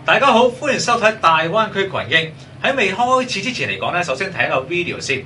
大家好，歡迎收睇大灣區群英。喺未開始之前嚟講咧，首先睇一個 video 先。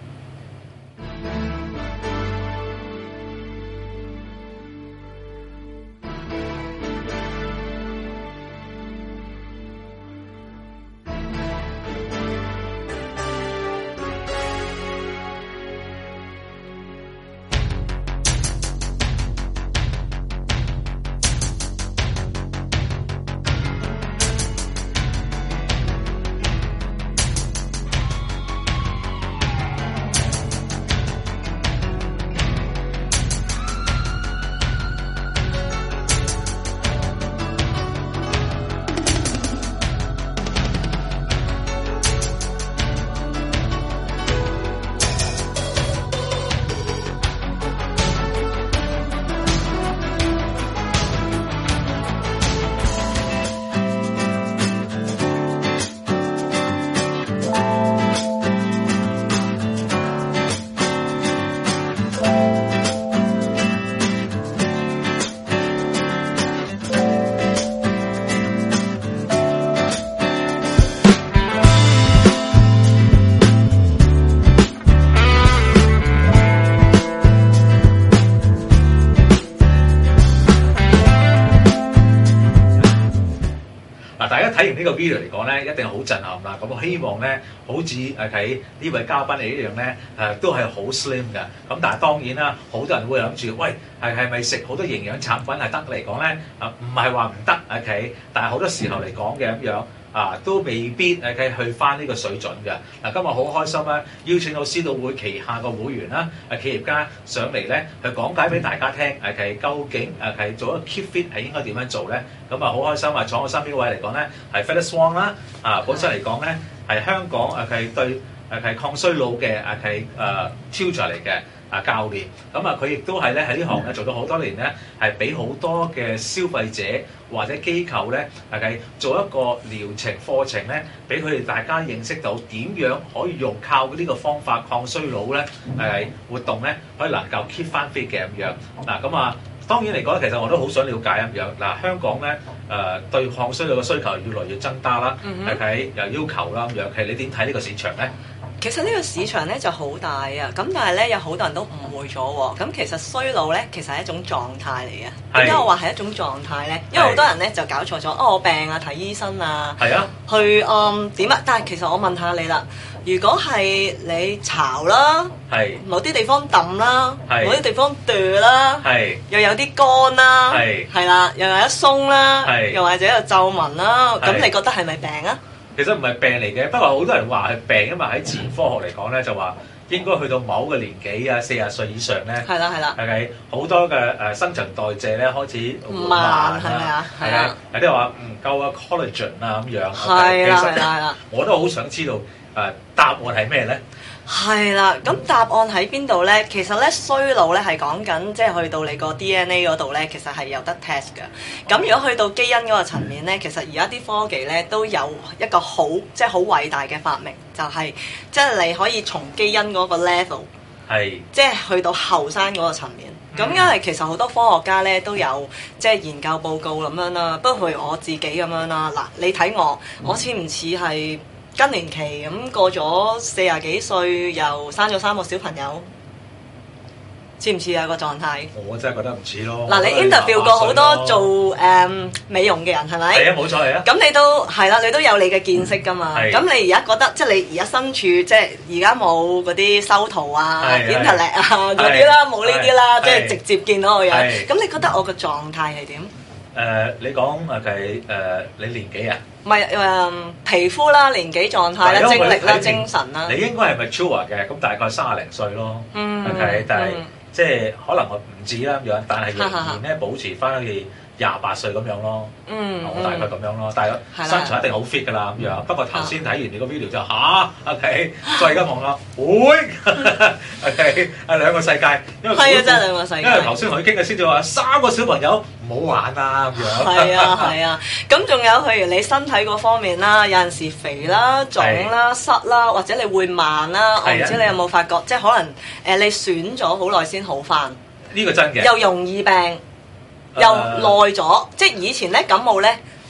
大家睇完呢個 video 嚟講咧，一定好震撼啦！咁我希望咧，好似喺呢位嘉賓嚟一樣咧，都係好 slim 嘅。咁但係當然啦，好多人會諗住，喂，係咪食好多營養產品係得嚟講咧？唔係話唔得，OK，但係好多時候嚟講嘅咁樣。都未必去翻呢個水準嘅。今日好開心啦，邀請到思道會旗下個會員啦，企業家上嚟咧，去講解俾大家聽，究竟做一個 keep fit 係應該點樣做咧？咁好開心啊！坐我身邊嗰位嚟講咧，係 Felix Wong 啦，本身嚟講咧係香港對抗衰老嘅tutor嚟嘅。教練，咁佢亦都係咧喺呢行咧做咗好多年咧，係俾好多嘅消費者或者機構咧做一個療程課程咧，俾佢哋大家認識到點樣可以用靠呢個方法抗衰老咧活動咧，可以能夠 keep 翻 fit 嘅咁樣。咁當然嚟講，其實我都好想了解咁樣。香港咧對抗衰老嘅需求越來越增加啦，又要求啦咁樣。其實你點睇呢個市場咧？ 其實呢個市場咧就好大啊，咁但係咧有好多人都誤會咗喎。咁其實衰老咧其實係一種狀態嚟嘅。點解我話係一種狀態咧？因為好多人咧就搞錯咗，我病啊睇醫生啊，去點啊？但係其實我問下你啦，如果係你巢啦，某啲地方揼啦，某啲地方墮啦，又有啲乾啦，係啦，又有一鬆啦，又或者有皺紋啦，咁你覺得係咪病啊？ 其實唔係病嚟嘅，不過好多人話係病，因為喺自然科學嚟講咧，就話應該去到某個年紀啊，40歲以上咧，係啦，好多嘅新陳代謝咧開始慢，係咪啊？係啊，有啲人話唔夠啊 collagen 啊咁樣，係啦，我都好想知道答案係咩咧？ 係啦，咁答案喺邊度咧？其實咧衰老咧係講緊，即係去到你個 DNA 嗰度咧，其實係有得 test 嘅。咁如果去到基因嗰個層面咧，其實而家啲科技咧都有一個好即係好偉大嘅發明，就係即係你可以從基因嗰個 level， 即係去到後生嗰個層面。咁因為其實好多科學家咧都有即係研究報告咁樣啦，不過譬如我自己咁樣啦，嗱你睇我似唔似係更年期咁過咗40幾歲，又生咗3個小朋友，似唔似有個狀態？ 我真係覺得唔似咯。 嗱，你 interview 過好多做美容嘅人係咪？ 係啊，冇錯係啊。 咁你都係啦，你都有你嘅見識㗎嘛。咁你而家覺得即係你而家身處即係而家冇嗰啲修圖啊、internet 啊嗰啲啦，冇呢啲啦，即係直接見到我樣。咁你覺得我個狀態係點？ 你講你年紀啊？ 唔係皮膚啦、年紀狀態啦、精力啦、精神啦。 你應該係 mature 嘅，咁大概30零歲咯。但係即係可能我唔止啦咁樣，但係仍然咧保持翻好似28歲咁樣咯。我大概咁樣咯，但係身材一定好 fit 㗎啦咁樣。不過頭先睇完你個 video 就OK， 再而家望啦，OK， 係兩個世界。因為係啊，真係兩個世界。 因為頭先同佢傾嘅先至話3個小朋友唔好玩啦咁樣。 係啊，咁仲有譬如你身體嗰方面啦，有陣時肥啦、腫啦、濕啦，或者你會慢啦。我唔知你有冇發覺，即係可能你選咗好耐先好返。 呢個真嘅。 又容易病。又耐咗，即係以前咧感冒咧，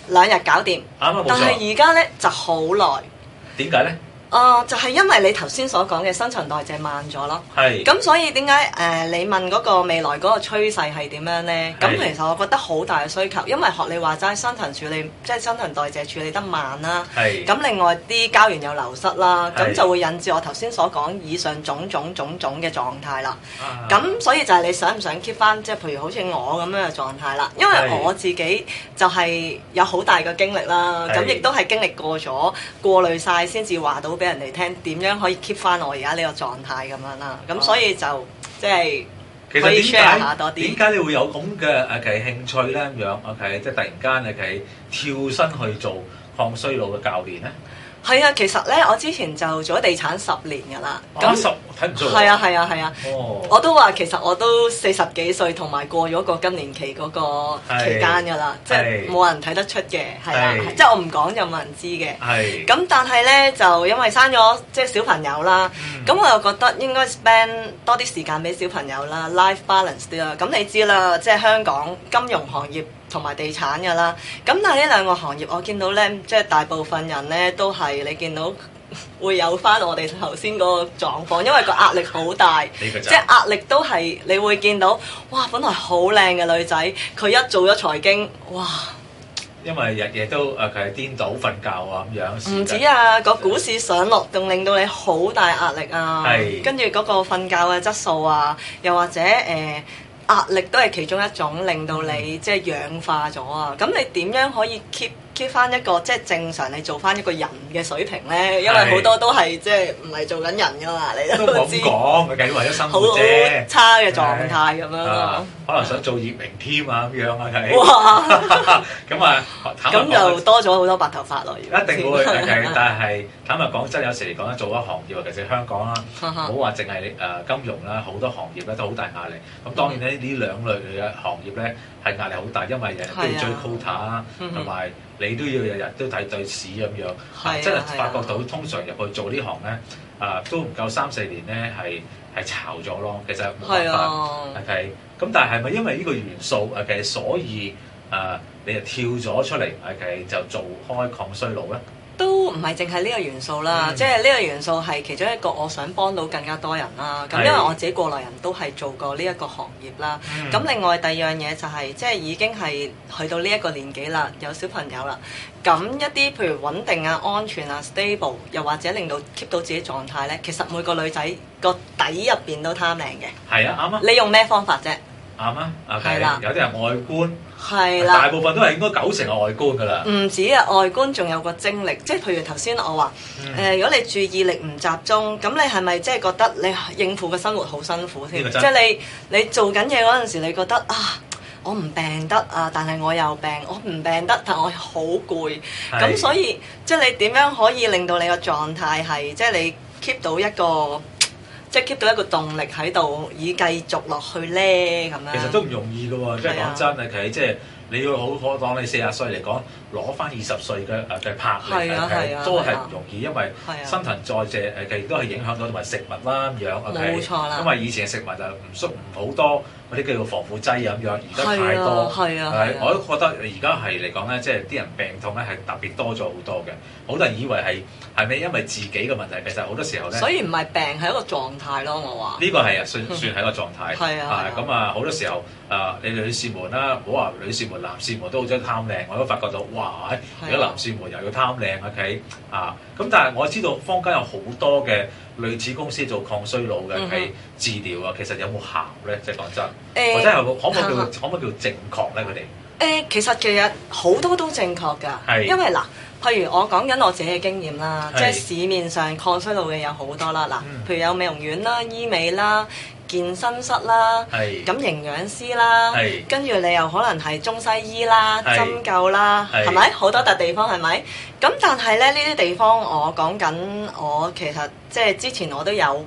2日搞掂。 啱啊，冇但錯。 係而家咧就好耐。 點解咧？ 就係因為你頭先所講嘅新陳代謝慢咗咯。 係。 咁所以點解你問嗰個未來嗰個趨勢係點樣咧？咁係其實我覺得好大嘅需求，因為學你話齋新陳處理，即係新陳代謝處理得慢啦。 係。 咁另外啲膠原又流失啦， 係咁就會引致我頭先所講以上種種嘅狀態啦。 啊咁所以就係你想唔想 keep 翻，即係譬如好似我咁樣嘅狀態啦。因為係我自己就係有好大嘅經歷啦，咁係亦都係經歷過咗過濾晒先至話到俾人哋聽點樣可以 keep 翻我而家呢個狀態咁樣啦。咁所以就即係其實可以點 share 下多啲。 解點解你會有咁嘅興趣咧咁樣？OK，即係突然間跳身去做抗衰老嘅教練咧？ 係啊，其實咧我之前就做咗地產10年㗎啦。 睇唔出喎。 係啊。 哦。 我都話其實我都40幾歲，同埋過咗個更年期嗰個期間㗎啦，即係冇人睇得出嘅，係啦，即係我唔講就冇人知嘅。 係。 咁但係咧就因為生咗即係小朋友啦，咁我又覺得應該 spend 多啲時間俾小朋友啦 ，life balance 啲啦。咁你知啦，即係香港金融行業同埋地產㗎啦。咁但係呢兩個行業我見到咧，即係大部分人咧都係你見到。會有翻我哋頭先嗰個狀況，因為個壓力好大，即係壓力都係你會見到，哇！本來好靚嘅女仔，佢一做咗財經，哇！ 因為日夜都佢係顛倒瞓覺啊咁樣。 唔止啊，個股市上落仲令到你好大壓力啊，跟住嗰個瞓覺嘅質素啊，又或者壓力都係其中一種令到你即係氧化咗啊！咁你點樣可以 keep 翻一個即係正常你做翻一個人嘅水平咧？因為好多都係即係唔係做緊人噶嘛，你都知。 都講，佢計為咗生活啫。好差嘅狀態咁樣咯。 可能想做葉明添啊咁樣啊，係。 哇！ 咁啊， 咁就多咗好多白頭髮咯。 一定會係，但係坦白講真，有時嚟講咧，做一行業，尤其是香港啦，唔好話淨係金融啦，好多行業咧都好大壓力。咁當然咧，呢兩類嘅行業咧係壓力好大，因為日日都要追 quota 啊，同埋你都要日日都睇對市咁樣。真係發覺到，通常入去做呢行咧，都唔夠3-4年咧，係炒咗咯。其實冇辦法。OK，咁但係咪因為呢個元素其實所以你就跳咗出嚟，OK就做開抗衰老咧？ 都唔係淨係呢個元素啦，即係呢個元素係其中一個我想幫到更加多人啦。咁因為我自己過來人都係做過呢一個行業啦。咁另外第二樣嘢就係即係已經係去到呢一個年紀啦，有小朋友啦。咁一啲譬如穩定啊、安全啊、stable， 又或者令到 keep 到自己狀態咧，其實每個女仔個底入邊都貪靚嘅。 係啊，啱啊。 你用咩方法啫？ 啱啊，係啦，有啲人外觀。 係啦， 大部分都係應該90%係外觀㗎啦。 唔止啊，外觀仲有個精力，即係譬如頭先我話，如果你注意力唔集中，咁你係咪即係覺得你應付嘅生活好辛苦添？即係你做緊嘢嗰陣時，你覺得啊，我唔病得啊，但係我又病，我唔病得，但我好攰。咁所以即係你點樣可以令到你個狀態係，即係你 keep 到一個。即係 keep 到一個動力喺度，以繼續落去咧咁樣。 其實都唔容易嘅喎，即係講真啊，其實即係你要好可當你40歲嚟講，攞翻20歲嘅魄力都係唔容易，因為新陳代謝其實都係影響到同埋食物啦咁樣。 冇錯啦。 因為以前嘅食物就唔好多嗰啲叫做防腐劑咁樣，而家太多。我都覺得而家係嚟講咧，即係啲人病痛咧係特別多咗好多嘅。好多人以為係咪因為自己嘅問題？其實好多時候咧， 所以唔係病係一個狀態咯。我話呢個係算係一個狀態。咁好多時候你女士們啦，唔好話女士們，男士們都好想貪靚。我都發覺到，哇！而家男士們又要貪靚，OK 咁但係我知道坊間有好多嘅類似公司做抗衰老嘅係治療啊，其實有冇效咧？即係講真，或者係可唔可以叫正確咧？佢哋其實好多都正確㗎，因為嗱。譬如我講緊我自己嘅經驗啦，即係市面上抗衰老嘅有好多啦，譬如有美容院啦、醫美啦、健身室啦，咁營養師啦，跟住你又可能係中西醫啦、針灸啦，係咪？好多笪地方係咪？咁但係咧呢啲地方我講緊，我其實即係之前我都有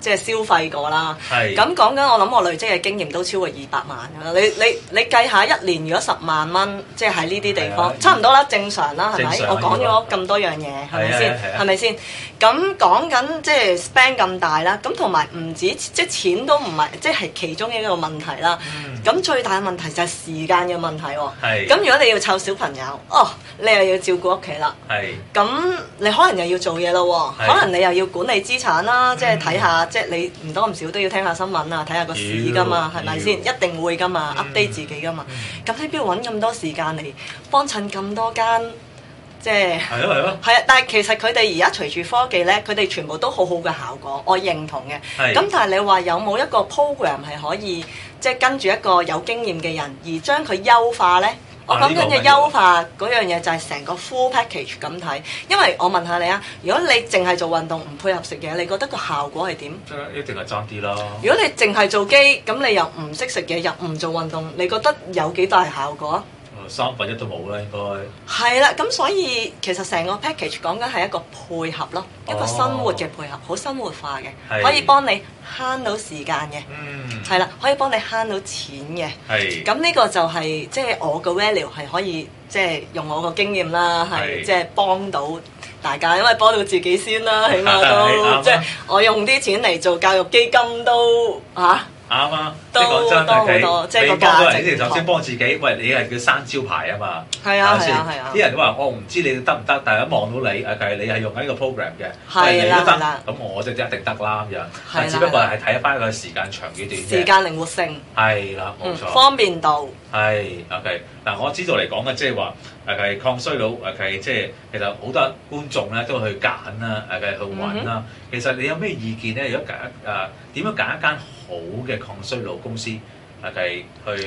即係消費過啦。 係咁講緊我諗我累積嘅經驗都超過200萬㗎啦。你計下一年如果10萬蚊，即係喺呢啲地方係啊差唔多啦，正常啦，係咪？ 正常我講咗咁多樣嘢，係咪先？係咪先？咁講緊即係 spend 咁大啦，咁同埋唔止即係錢都唔係即係其中一個問題啦。咁最大嘅問題就係時間嘅問題喎。 係咁如果你要湊小朋友，你又要照顧屋企啦。 係咁你可能又要做嘢咯喎， 係可能你又要管理資產啦，即係睇下，即係你唔多唔少都要聽下新聞啊，睇下個市噶嘛，係咪先？一定會噶嘛，update 自己噶嘛。咁你邊度揾咁多時間嚟幫襯咁多間？即係係啊， 係啊，但係其實佢哋而家隨住科技咧，佢哋全部都好好嘅效果，我認同嘅。 係咁但係你話有冇一個 program 係可以即係跟住一個有經驗嘅人而將佢優化咧？我講緊嘅優化嗰樣嘢就係成個 full package 咁睇，因為我問下你啊，如果你淨係做運動唔配合食嘢，你覺得個效果係點？ 一定係爭啲啦。 如果你淨係做機，咁你又唔識食嘢，又唔做運動，你覺得有幾大效果啊 ？1/3都冇啦，應該。 係啦，咁所以其實成個 package 講緊係一個配合咯，一個生活嘅配合，好生活化嘅，可以幫你慳到時間嘅，係啦，可以幫你慳到錢嘅。 係。 咁呢個就係即係我個 value 係可以即係用我個經驗啦，係即係幫到大家，因為幫到自己先啦，起碼都即係我用啲錢嚟做教育基金都嚇。 啱啊！ 都講真好多，即係個價值。 你首先幫自己，喂，你係叫生招牌啊嘛。 係啊係啊係啊！ 啲人都話我唔知你得唔得，但係一望到你，你係用緊呢個 program 嘅， 係啦係啦， 咁我就一定得啦咁樣。但只不過係睇翻個時間長幾短啫。 時間靈活性係啦，冇錯。 方便度係 OK。嗱，我知道嚟講嘅，即係話抗衰老即係其實好多觀眾咧都去揀啦，去揾啦。其實你有咩意見咧？如果揀點樣揀一間好嘅抗衰老公司去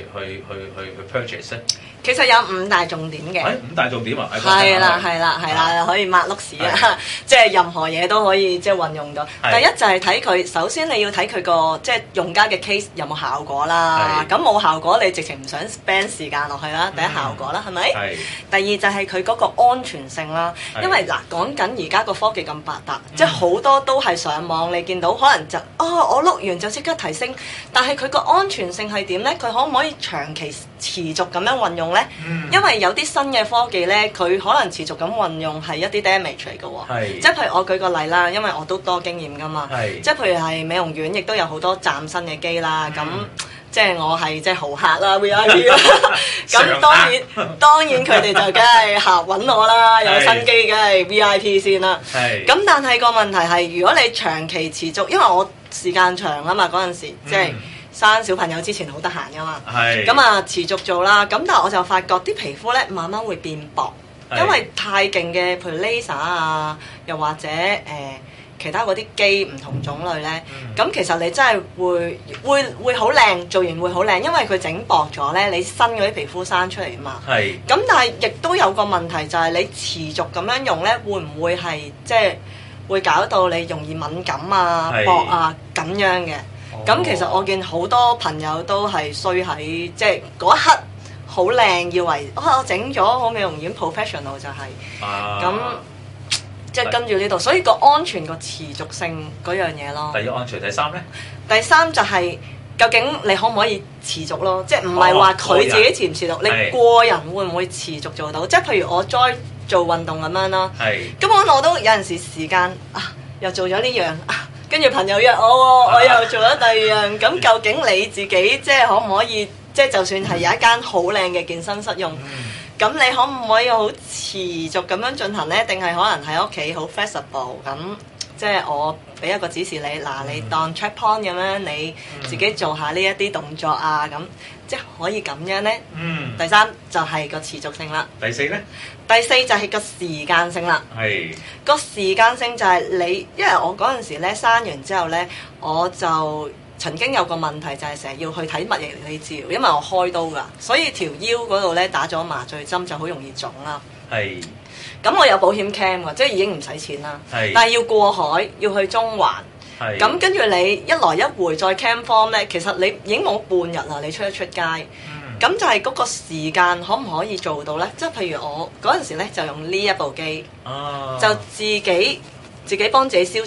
purchase 咧？ 其實有5大重點嘅。 5大重點啊！ 係啦，可以抹碌屎啊！即係任何嘢都可以即係運用到。第一就係睇佢，首先你要睇佢個即係用家嘅 case 有冇效果啦。咁冇效果，你直情唔想 spend 時間落去啦。第一效果啦，係咪？第二就係佢嗰個安全性啦。因為嗱，講緊而家個科技咁發達，即係好多都係上網，你見到可能就我碌完就即刻提升，但係佢個安全性係點咧？佢可唔可以長期持續咁樣運用咧？因為有啲新嘅科技咧，佢可能持續咁運用係一啲 damage 嚟嘅喎。即係譬如我舉個例啦，因為我都多經驗噶嘛。即係譬如係美容院，亦都有好多嶄新嘅機啦。咁即係我係即係豪客啦 ，VIP 啦。咁當然佢哋就梗係揾我啦，有新機梗係 VIP 先啦。咁但係個問題係，如果你長期持續，因為我時間長啊嘛，嗰陣時即係。生小朋友之前好得閒噶嘛，咁啊持續做啦，咁但係我就發覺啲皮膚咧慢慢會變薄，因為太勁嘅，譬如 laser 啊，又或者其他嗰啲機唔同種類咧，咁其實你真係會好靚，做完會好靚，因為佢整薄咗咧，你新嗰啲皮膚生出嚟啊嘛。咁但係亦都有個問題就係你持續咁樣用咧，會唔會係即係會搞到你容易敏感啊、薄啊咁樣嘅？咁其實我見好多朋友都係衰喺即係嗰一刻好靚，以為我整咗好美容院 professional 就係咁，即係跟住呢度，所以個安全個持續性嗰樣嘢咯。 第二安全，第三咧？ 第三就係究竟你可唔可以持續咯？即係唔係話佢自己持唔持續，你個人會唔會持續做到？即係譬如我再做運動咁樣啦，咁我都有陣時時間又做咗呢樣。跟住朋友約我，我又做咗第二樣。咁究竟你自己即係可唔可以，即係就算係有一間好靚嘅健身室用，咁你可唔可以好持續咁樣進行呢？定係可能喺屋企好 flexible 咁？即係我俾一個指示你，你當 check point 咁樣，你自己做下呢一啲動作啊，咁即係可以咁樣呢。第三就係個持續性啦。 第四呢？ 第四就係個時間性啦。個時間性就係你，因為我嗰陣時咧生完之後咧，我就曾經有個問題就係成日要去睇物理治療，因為我開刀㗎，所以條腰嗰度咧打咗麻醉針就好容易腫啦。咁我有保險 cam 㗎，即係已經唔使錢啦。但係要過海，要去中環。咁跟住你一來一回再 cam form 咧，其實你已經冇半日啦，你出街。咁就係嗰個時間可唔可以做到咧？即係譬如我嗰陣時咧就用呢一部機，就自己幫自己消腫，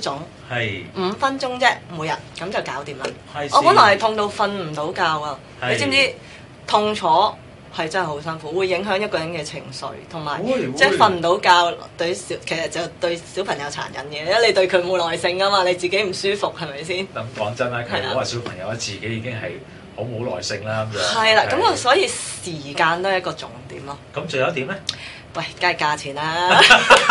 係 5分鐘啫，每日咁就搞掂啦。 係我本來係痛到瞓唔到覺啊！ 係你知唔知痛楚係真係好辛苦，會影響一個人嘅情緒，同埋會即係瞓唔到覺其實就對小朋友殘忍嘅，因為你對佢冇耐性啊嘛，你自己唔舒服係咪先？ 咁講真啦，其實我話小朋友自己已經係好冇耐性啦咁樣。 係啦，咁啊，所以時間都係一個重點咯。 咁仲有一點咧？ 喂，梗係價錢啦，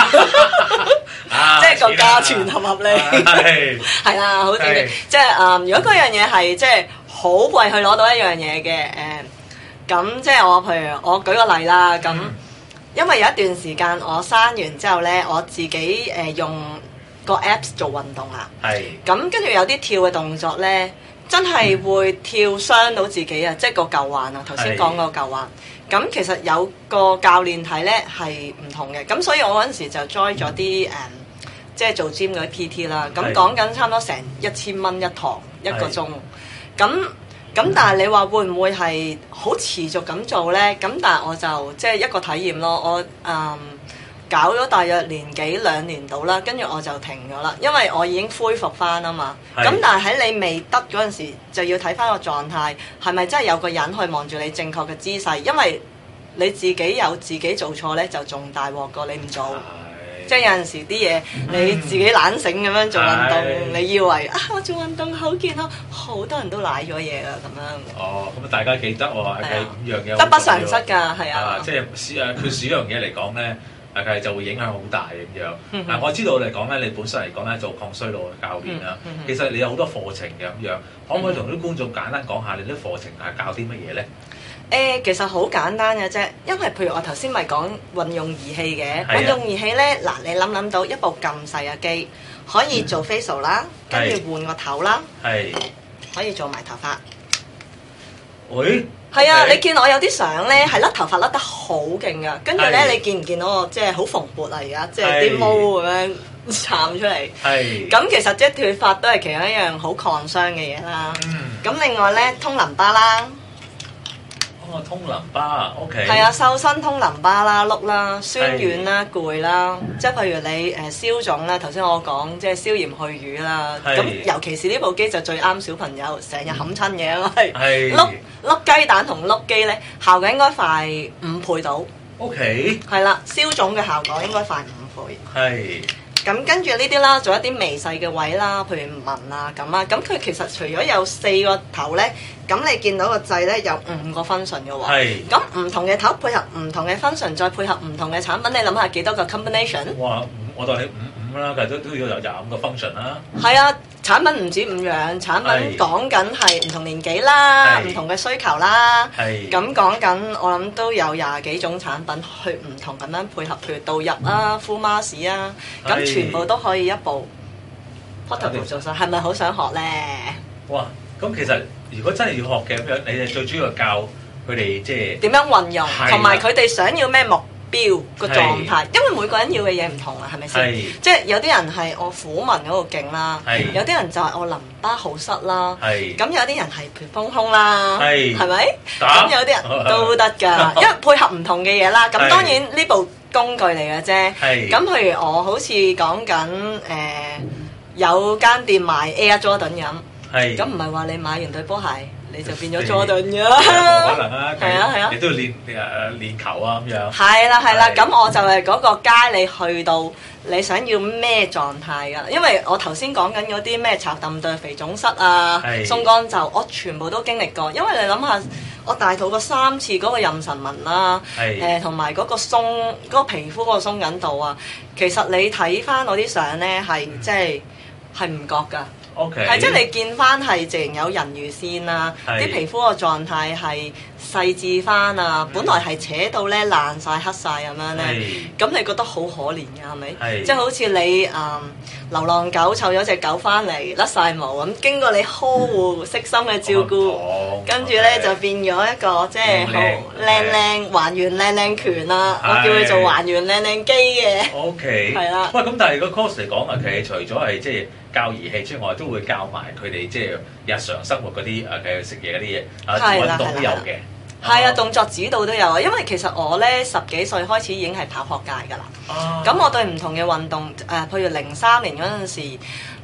即係個價錢合唔合理？係啦，好正嘅。即係如果嗰樣嘢係即係好貴去攞到一樣嘢嘅咁即係我譬如我舉個例啦，咁因為有一段時間我生完之後咧，我自己用個 Apps 做運動啊。 係。 咁跟住有啲跳嘅動作咧，真係會跳傷到自己啊！即係個舊患啊，頭先講個舊患。咁其實有個教練睇咧係唔同嘅，咁所以我嗰陣時就 join 咗啲即係做 gym 嗰啲 PT 啦。咁講緊差唔多成1000蚊一堂一個鐘。咁但係你話會唔會係好持續咁做咧？咁但係我就即係一個體驗咯。我搞咗大約年幾2年到啦，跟住我就停咗啦，因為我已經恢復翻啊嘛。咁但係喺你未得嗰陣時，就要睇翻個狀態係咪真係有個人去望住你正確嘅姿勢，因為你自己有自己做錯咧，就仲大鑊過你唔做。即係有陣時啲嘢你自己懶醒咁樣做運動，你以為我做運動好健康，好多人都賴咗嘢啦咁樣。 哦，咁大家記得喎，係5樣嘢得不償失㗎，係啊。 即係缺少一樣嘢嚟講咧。係就會影響好大咁樣。嗱，我知道嚟講咧，你本身嚟講咧做抗衰老嘅教練啦，其實你有好多課程嘅咁樣，可唔可以同啲觀眾簡單講下你啲課程係教啲乜嘢咧？ 其實好簡單嘅啫，因為譬如我頭先咪講運用儀器嘅，運用儀器咧，嗱你諗到一部咁細嘅機，可以做 facial 啦，跟住換個頭啦，可以做埋頭髮。 喂？ 係啊，你見我有啲相咧，係甩頭髮甩得好勁噶，跟住咧你見唔見到我即係好蓬勃啊？而家即係啲毛咁樣撐出嚟。咁其實即係脫髮都係其中一樣好抗傷嘅嘢啦。咁另外咧通淋巴啦。 通淋巴 ，OK。係啊，瘦身通淋巴啦，碌啦，酸軟啦，攰啦，即係譬如你消腫啦，頭先我講即係消炎去瘀啦。咁尤其是呢部機就最啱小朋友，成日冚親嘢咯，係碌雞蛋同碌機咧，效果應該快5倍到。 OK。係啦，消腫嘅效果應該快5倍。 係。 咁跟住呢啲啦，做一啲微細嘅位啦，譬如紋啊咁啊。咁佢其實除咗有4個頭咧，咁你見到個掣咧有5個 function 嘅喎。咁唔同嘅頭配合唔同嘅 function，再配合唔同嘅產品，你諗下幾多個 combination？ 哇！我當你5啦，其實都要有25個 function 啦。 係啊，產品唔止5樣，產品講緊係唔同年紀啦，唔同嘅需求啦。咁講緊我諗都有20幾種產品去唔同咁樣配合，譬如導入啊、full mask 啊，咁全部都可以一部 portable 做晒。係咪好想學咧？ 哇！咁其實如果真係要學嘅咁樣，你哋最主要教佢哋即係點樣運用，同埋佢哋想要咩目標個狀態，因為每個人要嘅嘢唔同啊，係咪先？即係有啲人係我虎紋嗰度勁啦，有啲人就係我淋巴好塞啦，咁有啲人係譬如豐胸啦，係咪？咁有啲人都得㗎，因為配合唔同嘅嘢啦。咁當然呢部工具嚟嘅啫。咁譬如我好似講緊有間店賣 Air Jordan 咁唔係話你買完對波鞋你就變咗 Jordan 㗎， 可能啊， 係啊， 你都要練球啊咁樣。 係啦，咁我就係嗰個街你去到你想要咩狀態㗎，因為我頭先講緊嗰啲咩茶氹對肥腫塞啊、鬆乾袖，我全部都經歷過。因為你諗下，我大肚過3次嗰個妊娠紋啦，同埋嗰個嗰個皮膚嗰個鬆緊度啊，其實你睇翻我啲相咧係即係唔覺㗎。係即係你見翻係直情有人魚線啊，啲皮膚個狀態係細緻翻啊，本來係扯到咧爛晒黑晒咁樣咧，咁你覺得好可憐嘅係咪？即係好似你流浪狗湊咗隻狗翻嚟甩晒毛咁，經過你呵護悉心嘅照顧，跟住咧就變咗一個即係好靚還原靚拳啦，我叫佢做還原靚機嘅。 OK，係啦。喂，咁但係個 course 嚟講啊，其實除咗係即係教儀器之外，都會教埋佢哋即係日常生活嗰啲食嘢嗰啲嘢運動都有嘅。 係啊，動作指導都有啊，因為其實我咧10幾歲開始已經係跑學界㗎啦。咁我對唔同嘅運動譬如03年嗰陣時，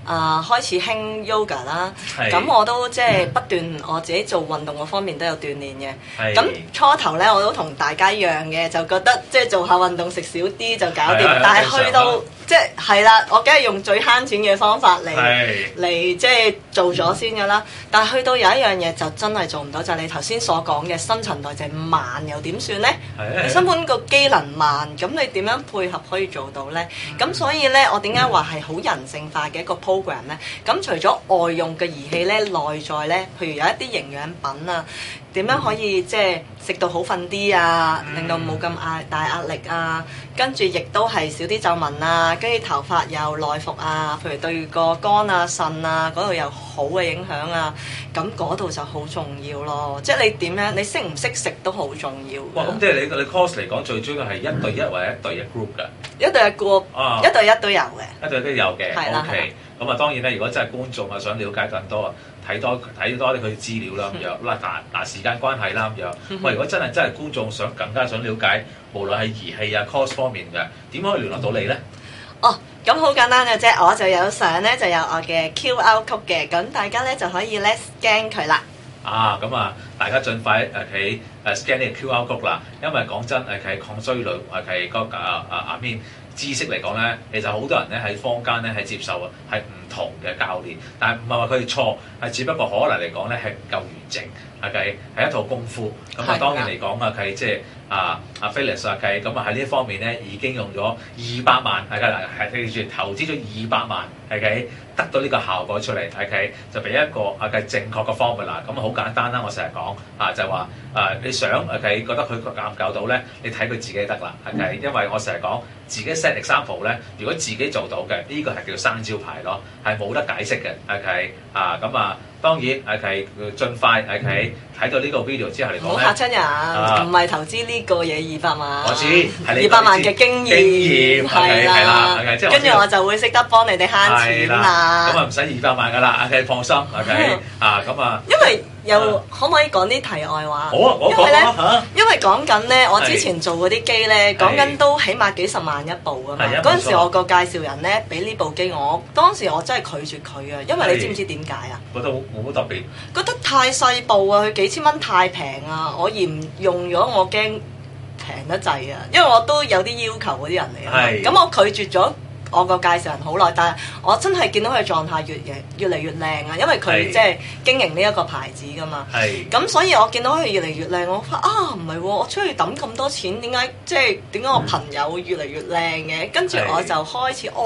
開始興 yoga 啦， 係咁我都即係不斷我自己做運動嗰方面都有鍛鍊嘅。 係咁初頭咧我都同大家一樣嘅，就覺得即係做下運動食少啲就搞掂係， 但係去到即係啦，我梗係用最慳錢嘅方法嚟即係做咗先㗎啦。但係去到有一樣嘢就真係做唔到，就係你頭先所講嘅新陳代謝慢又點算呢？你根本個機能慢，咁你點樣配合可以做到呢？咁所以呢，我點解話係好人性化嘅一個 program 呢？咁除咗外用嘅儀器呢，內在呢，譬如有一啲營養品啊，點樣可以即係食到好瞓啲啊，令到冇咁大壓力啊，跟住亦都係少啲皺紋啊，跟住頭髮又內服啊，譬如對個肝啊、腎啊嗰度有好嘅影響啊，咁嗰度就好重要咯。即係你點樣，你識唔識食都好重要。 哇！咁即係你 course 嚟講，最主要係一對一或者一對一 group 㗎。 一對一 group，一對一都有嘅。 一對一都有嘅。 係啦。 OK。咁啊，當然咧，如果真係觀眾啊想了解更多啊，睇多啲佢資料啦咁樣。嗱時間關係啦咁樣。喂，如果真係觀眾更加想了解，無論係儀器啊 course 方面嘅，點可以聯絡到你咧？ 哦，咁好簡單嘅啫，我就有相咧，就有我嘅 QR code 嘅，咁大家咧就可以咧 scan 佢啦。 咁啊，大家盡快喺scan 呢個 QR code 啦，因為講真係抗衰老係嗰知識嚟講咧，其實好多人咧喺坊間咧係接受係唔同嘅教練，但係唔係話佢哋錯，係只不過可能嚟講咧係唔夠完整，係一套功夫。咁啊當然嚟講啊，係即係阿 Phyllis 計咁啊喺呢一方面咧已經用咗200萬，係記住投資咗200萬，得到呢個效果出嚟，就俾一個正確嘅 formula。咁啊好簡單啦，我成日講就係話你想覺得佢夠唔夠到咧，你睇佢自己得啦，因為我成日講自己 set example 咧，如果自己做到嘅，呢個係叫做生招牌咯，係冇得解釋嘅，咁啊當然盡快睇到呢個 video 之後嚟講咧， 唔好嚇親人，唔係投資呢個嘢200萬， 我知係你 200萬嘅經驗係啦，跟住我就會識得幫你哋慳錢啦。 咁啊唔使200萬噶啦，放心，咁啊， 因為又可唔可以講啲題外話？ 好啊，我講啦嚇。 因為講緊咧，我之前做嗰啲機咧，講緊都起碼幾十萬一部噶嘛。嗰陣時我個介紹人咧俾呢部機我，當時我真係拒絕佢啊，因為你知唔知點解啊？ 覺得冇乜特別。 覺得太細部啊，佢幾千蚊太平啊，我嫌用咗我驚平得滯啊，因為我都有啲要求嗰啲人嚟啊。咁我拒絕咗我個介紹人好耐，但係我真係見到佢狀態越嚟越靚啊，因為佢即係經營呢一個牌子噶嘛。咁所以我見到佢越嚟越靚，我發唔係喎，我出去抌咁多錢，點解我朋友會越嚟越靚嘅？跟住我就開始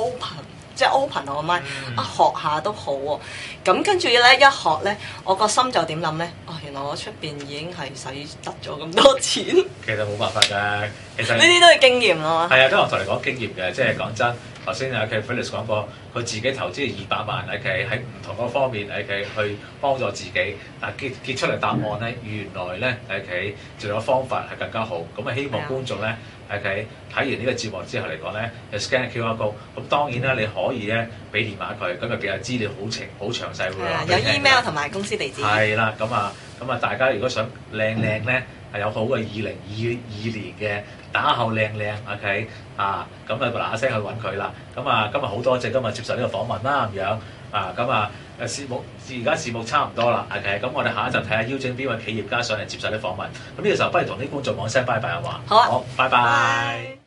open 我個 mind，學下都好喎。咁跟住咧一學咧，我個心就點諗咧？原來我出邊已經係使得咗咁多錢。 其實冇辦法㗎，其實呢啲都係經驗咯。 係啊，都係我同你講經驗嘅，即係講真。頭先阿 Phyllis 講過，佢自己投資200萬喺唔同嗰方面去幫助自己，但結出嚟答案咧，原來咧仲有方法係更加好。咁啊，希望觀眾咧睇完呢個節目之後嚟講咧，就 scan QR code。咁當然啦，你可以咧俾電話佢，咁就記下資料好詳細會有 email 同埋公司地址。 係啦，咁啊，大家如果想靚咧，係有好嘅2022年嘅打後靚咁啊嗱聲去揾佢啦。咁啊，今日好多謝今日接受呢個訪問啦咁樣咁啊，而家節目差唔多啦。咁我哋下一集睇下邀請邊位企業家上嚟接受啲訪問。咁呢個時候不如同啲觀眾講聲拜拜啊嘛。 好啊， 好，拜拜。